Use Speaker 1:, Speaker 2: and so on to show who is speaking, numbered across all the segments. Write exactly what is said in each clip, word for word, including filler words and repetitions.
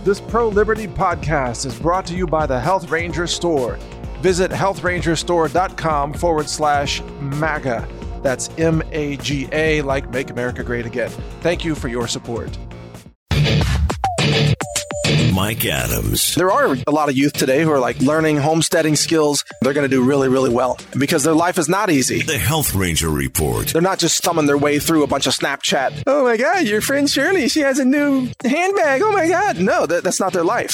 Speaker 1: This pro-liberty podcast is brought to you by the Health Ranger Store. Visit health ranger store dot com forward slash MAGA. That's M A G A, like Make America Great Again. Thank you for your support.
Speaker 2: Mike Adams.
Speaker 1: There are a lot of youth today who are like learning homesteading skills. They're going to do really, really well because their life is not easy.
Speaker 2: The Health Ranger Report.
Speaker 1: They're not just thumbing their way through a bunch of Snapchat. Oh my God, your friend Shirley, she has a new handbag. Oh my God. No, that, that's not their life.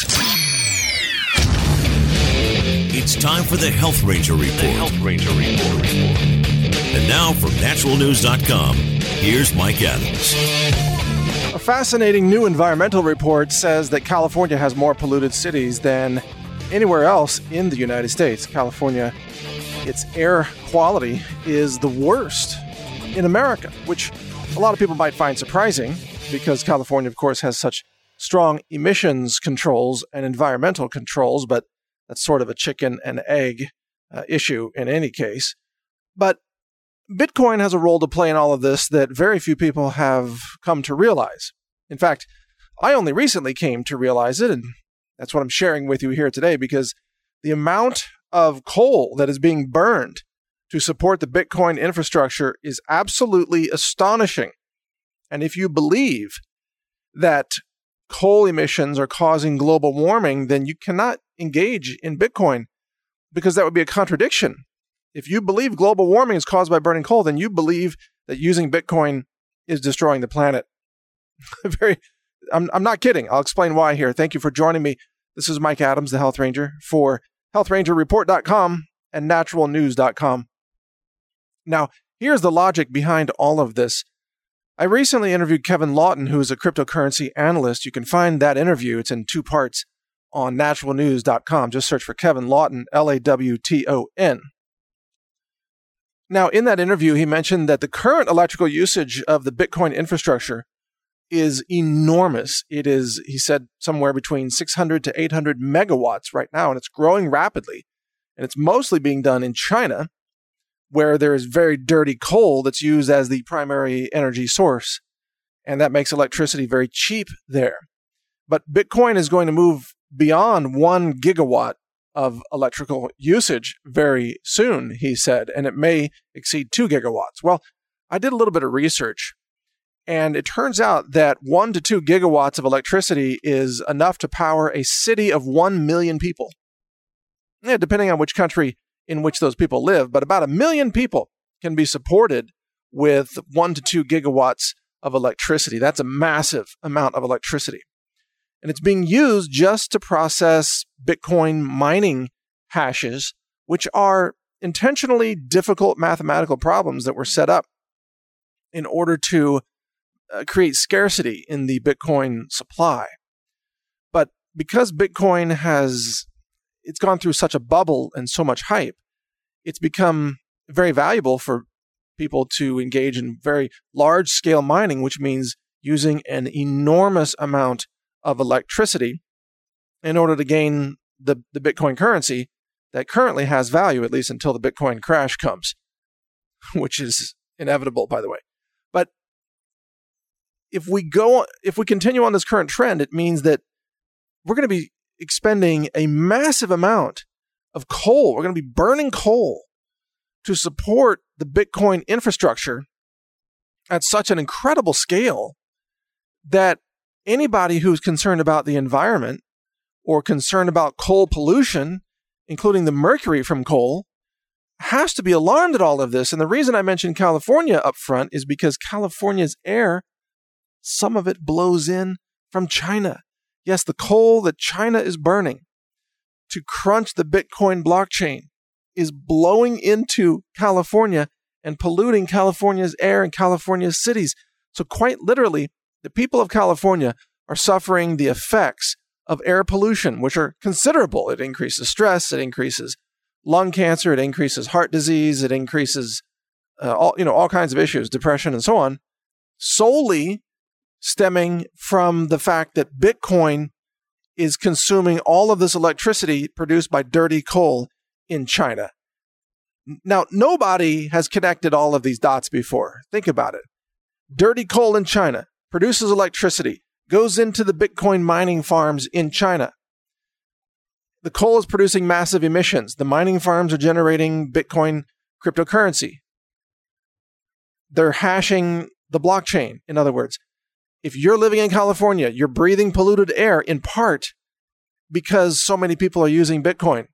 Speaker 2: It's time for the Health Ranger Report. The Health Ranger Report. And now from natural news dot com, here's Mike Adams.
Speaker 1: A fascinating new environmental report says that California has more polluted cities than anywhere else in the United States. California, its air quality is the worst in America, which a lot of people might find surprising because California, of course, has such strong emissions controls and environmental controls, but that's sort of a chicken and egg uh, issue in any case. But Bitcoin has a role to play in all of this that very few people have come to realize. In fact, I only recently came to realize it, and that's what I'm sharing with you here today, because the amount of coal that is being burned to support the Bitcoin infrastructure is absolutely astonishing. And if you believe that coal emissions are causing global warming, then you cannot engage in Bitcoin, because that would be a contradiction. If you believe global warming is caused by burning coal, then you believe that using Bitcoin is destroying the planet. Very, I'm, I'm not kidding. I'll explain why here. Thank you for joining me. This is Mike Adams, the Health Ranger, for health ranger report dot com and natural news dot com. Now, here's the logic behind all of this. I recently interviewed Kevin Lawton, who is a cryptocurrency analyst. You can find that interview. It's in two parts on natural news dot com. Just search for Kevin Lawton, L A W T O N. Now, in that interview, he mentioned that the current electrical usage of the Bitcoin infrastructure is enormous. It is, he said, somewhere between six hundred to eight hundred megawatts right now, and it's growing rapidly. And it's mostly being done in China, where there is very dirty coal that's used as the primary energy source. And that makes electricity very cheap there. But Bitcoin is going to move beyond one gigawatt of electrical usage very soon, he said, and it may exceed two gigawatts. Well, I did a little bit of research, and it turns out that one to two gigawatts of electricity is enough to power a city of one million people. Yeah, depending on which country in which those people live, but about a million people can be supported with one to two gigawatts of electricity. That's a massive amount of electricity. And it's being used just to process Bitcoin mining hashes, which are intentionally difficult mathematical problems that were set up in order to uh, create scarcity in the Bitcoin supply. But because Bitcoin has, it's gone through such a bubble and so much hype, it's become very valuable for people to engage in very large-scale mining, which means using an enormous amount of electricity in order to gain the, the Bitcoin currency that currently has value, at least until the Bitcoin crash comes, which is inevitable, by the way. But if we go, if we continue on this current trend, it means that we're going to be expending a massive amount of coal. We're going to be burning coal to support the Bitcoin infrastructure at such an incredible scale that anybody who's concerned about the environment or concerned about coal pollution, including the mercury from coal, has to be alarmed at all of this. And the reason I mentioned California up front is because California's air, some of it blows in from China. Yes, the coal that China is burning to crunch the Bitcoin blockchain is blowing into California and polluting California's air and California's cities. So quite literally, the people of California are suffering the effects of air pollution, which are considerable. It increases stress, it increases lung cancer, it increases heart disease, it increases uh, all you know all kinds of issues, depression and so on, solely stemming from the fact that Bitcoin is consuming all of this electricity produced by dirty coal in China. Now, nobody has connected all of these dots before. Think about it. Dirty coal in China produces electricity goes into the Bitcoin mining farms in China. The coal is producing massive emissions. The mining farms are generating Bitcoin cryptocurrency. They're hashing the blockchain. In other words, if you're living in California, you're breathing polluted air in part because so many people are using Bitcoin.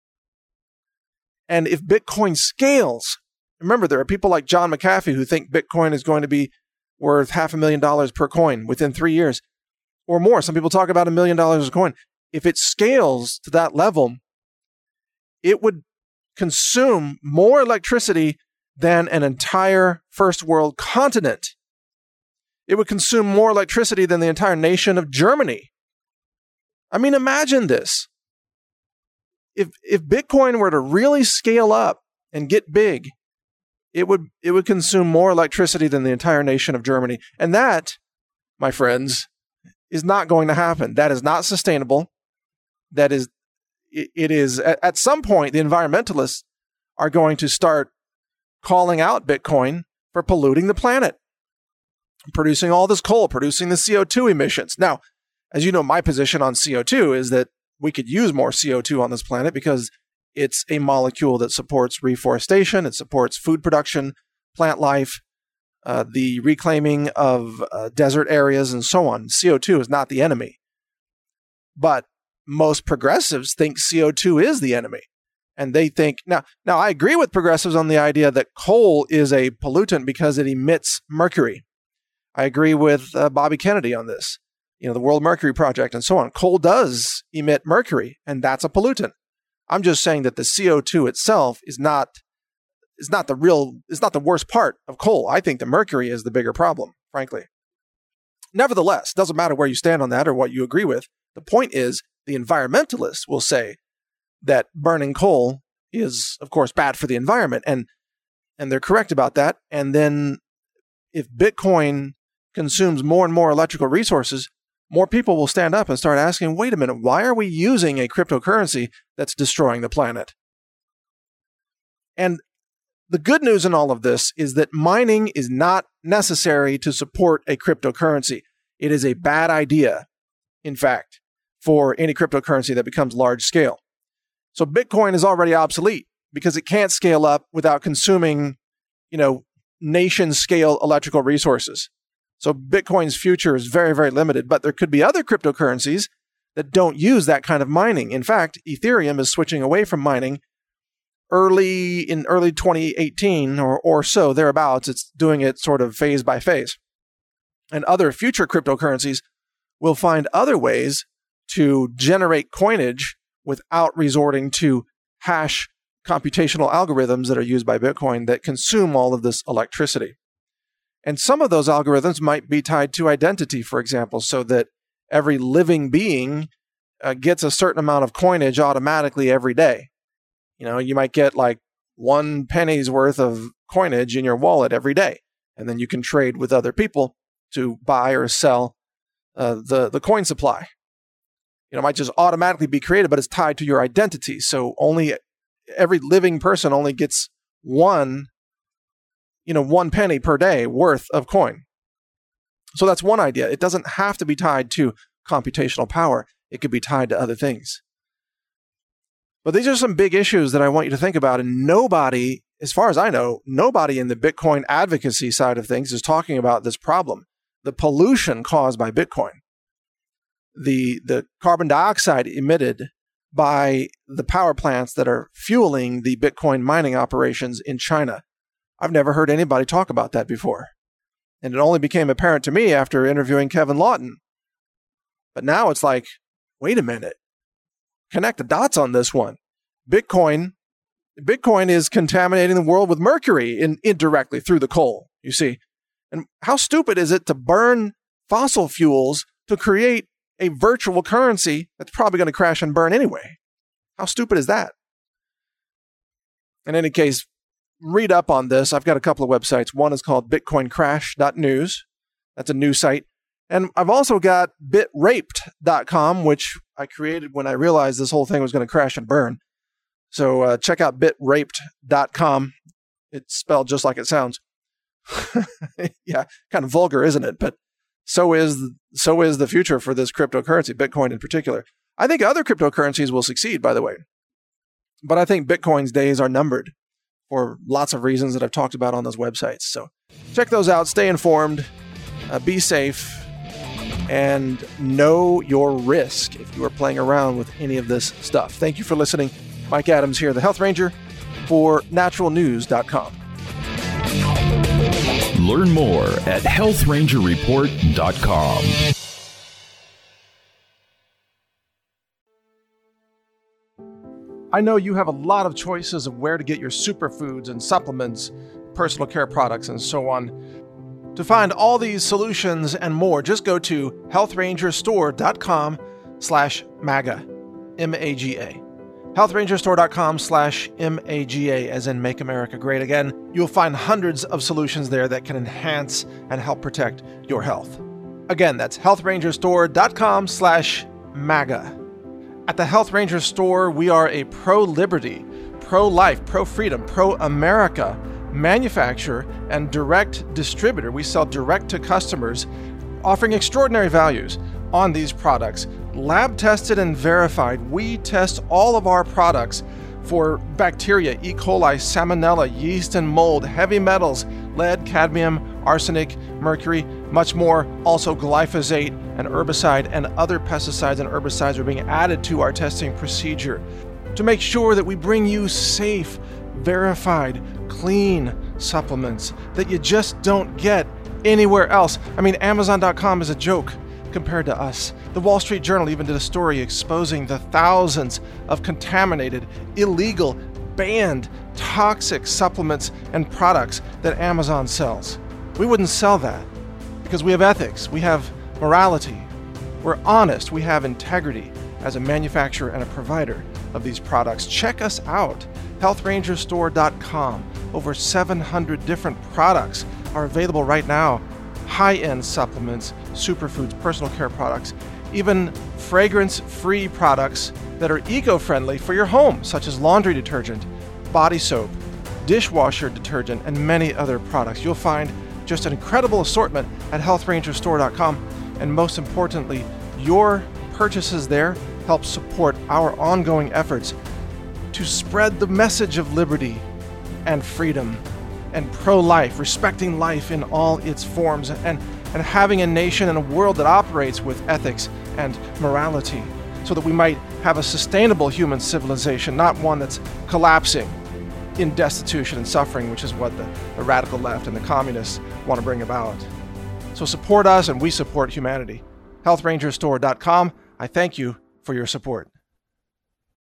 Speaker 1: And if Bitcoin scales, remember, there are people like John McAfee who think Bitcoin is going to be worth half a million dollars per coin within three years or more. Some people talk about a million dollars a coin. If it scales to that level, it would consume more electricity than an entire first world continent. It would consume more electricity than the entire nation of Germany. I mean, imagine this. If if Bitcoin were to really scale up and get big, it would it would consume more electricity than the entire nation of Germany. And that, my friends, is not going to happen. That is not sustainable. That is, it, it is, at, at some point, the environmentalists are going to start calling out Bitcoin for polluting the planet, producing all this coal, producing the C O two emissions. Now, as you know, my position on C O two is that we could use more C O two on this planet because it's a molecule that supports reforestation, it supports food production, plant life, uh, the reclaiming of uh, desert areas, and so on. C O two is not the enemy. But most progressives think C O two is the enemy. And they think, now, now I agree with progressives on the idea that coal is a pollutant because it emits mercury. I agree with uh, Bobby Kennedy on this. You know, the World Mercury Project and so on. Coal does emit mercury, and that's a pollutant. I'm just saying that the C O two itself is not is not the real is not the worst part of coal. I think the mercury is the bigger problem, frankly. Nevertheless, doesn't matter where you stand on that or what you agree with. The point is, the environmentalists will say that burning coal is, of course, bad for the environment, and and they're correct about that. And then, if Bitcoin consumes more and more electrical resources, more people will stand up and start asking, wait a minute, why are we using a cryptocurrency that's destroying the planet? And the good news in all of this is that mining is not necessary to support a cryptocurrency. It is a bad idea, in fact, for any cryptocurrency that becomes large scale. So Bitcoin is already obsolete because it can't scale up without consuming, you know, nation scale electrical resources. So Bitcoin's future is very, very limited, but there could be other cryptocurrencies that don't use that kind of mining. In fact, Ethereum is switching away from mining early in early twenty eighteen or, or so, thereabouts. It's doing it sort of phase by phase. And other future cryptocurrencies will find other ways to generate coinage without resorting to hash computational algorithms that are used by Bitcoin that consume all of this electricity. And some of those algorithms might be tied to identity, for example, so that every living being uh, gets a certain amount of coinage automatically every day. You know, you might get like one penny's worth of coinage in your wallet every day, and then you can trade with other people to buy or sell uh, the, the coin supply. You know, it might just automatically be created, but it's tied to your identity. So only every living person only gets one you know, one penny per day worth of coin. So that's one idea. It doesn't have to be tied to computational power. It could be tied to other things. But these are some big issues that I want you to think about. And nobody, as far as I know, nobody in the Bitcoin advocacy side of things is talking about this problem. The pollution caused by Bitcoin. The, the carbon dioxide emitted by the power plants that are fueling the Bitcoin mining operations in China. I've never heard anybody talk about that before. And it only became apparent to me after interviewing Kevin Lawton. But now it's like, wait a minute. Connect the dots on this one. Bitcoin, Bitcoin is contaminating the world with mercury in, indirectly through the coal, you see. And how stupid is it to burn fossil fuels to create a virtual currency that's probably going to crash and burn anyway? How stupid is that? In any case, read up on this. I've got a couple of websites. One is called bitcoin crash dot news. That's a news site. And I've also got bit raped dot com, which I created when I realized this whole thing was going to crash and burn. So uh, check out bit raped dot com. It's spelled just like it sounds. Yeah, kind of vulgar, isn't it? But so is so is the future for this cryptocurrency, Bitcoin in particular. I think other cryptocurrencies will succeed, by the way. But I think Bitcoin's days are numbered for lots of reasons that I've talked about on those websites. So check those out, stay informed, uh, be safe, and know your risk if you are playing around with any of this stuff. Thank you for listening. Mike Adams here, the Health Ranger for natural news dot com.
Speaker 3: Learn more at health ranger report dot com.
Speaker 1: I know you have a lot of choices of where to get your superfoods and supplements, personal care products, and so on. To find all these solutions and more, just go to health ranger store dot com slash MAGA, M A G A. health ranger store dot com slash M A G A, as in Make America Great Again. You'll find hundreds of solutions there that can enhance and help protect your health. Again, that's health ranger store dot com slash MAGA. At the Health Ranger Store, we are a pro-liberty, pro-life, pro-freedom, pro-America manufacturer and direct distributor. We sell direct to customers, offering extraordinary values on these products. Lab tested and verified. We test all of our products for bacteria, E. coli, salmonella, yeast and mold, heavy metals, lead, cadmium, arsenic, mercury, much more. Also glyphosate, and herbicide and other pesticides and herbicides are being added to our testing procedure to make sure that we bring you safe, verified, clean supplements that you just don't get anywhere else. I mean, Amazon dot com is a joke compared to us. The Wall Street Journal even did a story exposing the thousands of contaminated, illegal, banned, toxic supplements and products that Amazon sells. We wouldn't sell that because we have ethics, we have morality, we're honest, we have integrity as a manufacturer and a provider of these products. Check us out, health ranger store dot com. Over seven hundred different products are available right now. High-end supplements, superfoods, personal care products, even fragrance-free products that are eco-friendly for your home, such as laundry detergent, body soap, dishwasher detergent, and many other products. You'll find just an incredible assortment at health ranger store dot com. And most importantly, your purchases there help support our ongoing efforts to spread the message of liberty and freedom and pro-life, respecting life in all its forms, and, and having a nation and a world that operates with ethics and morality so that we might have a sustainable human civilization, not one that's collapsing in destitution and suffering, which is what the, the radical left and the communists want to bring about. So support us and we support humanity. health ranger store dot com. I thank you for your support.